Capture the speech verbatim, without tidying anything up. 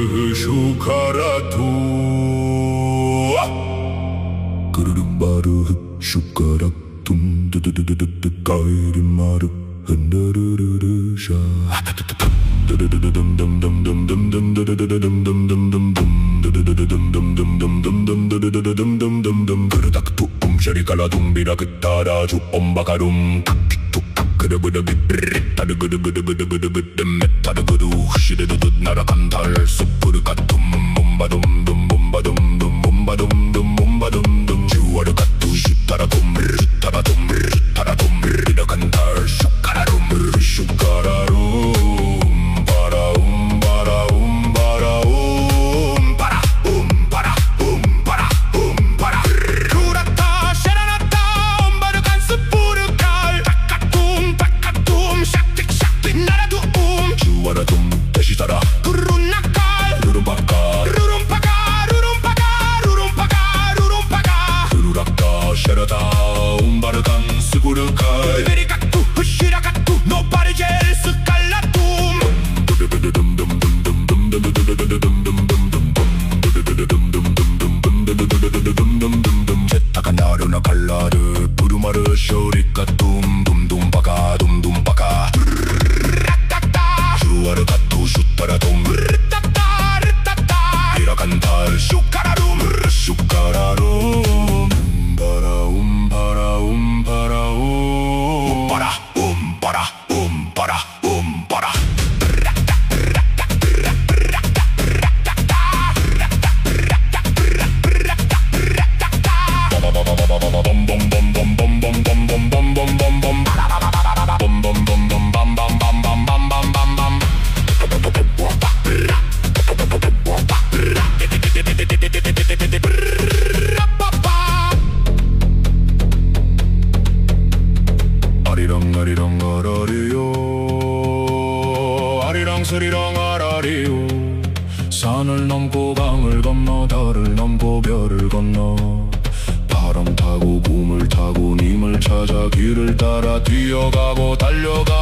슈카라투 그르르마르 슈카락 둠두두두두두 까이리마르 흔드르르르샤 그르닥투 um샤리칼라 둠비라 그타라주 엄바가룸 그르브르비브르 타르그르그르그르그르그르 메타르그르 시르르르 나라간달 수프르가툼 몬바둠둠 몬바둠둠 몬바둠둠 몬바둠둠 주와르가투 슈타라둠 슈타라둠 슈타라둠 리라간달 슈카라룸 슈카라룸 바라움 바라움 바라움 바라 음바라 음바라 음바라 쿠라타 샤라나타 엄바르간 스푸르칼 타카툼 타카툼 샥틱 샥틱 나라두움 주와라둠 대시다라 구르run나칼 루룸바카 루룸파가 루룸파가 루룸파가 루룸파가 루루락다 샤라다 um바르간 스푸르칼 베리가투 후시라가투 노파르젤 스칼라툼 제타가 나르나 칼라르 부르마르 쇼리카툼 둠둠바가 둠둠바가 주아르가투 슈타라둠 르따따 르따따 이라간달 슈카라룸 슈카라룸 um바라 um바라 um바라 um바라 um바라 um바라 um바라 아리랑 아리랑 아라리요 아리랑 스리랑 아라리요 산을 넘고 강을 건너 달을 넘고 별을 건너 바람 타고 꿈을 타고 님을 찾아 길을 따라 뛰어가고 달려가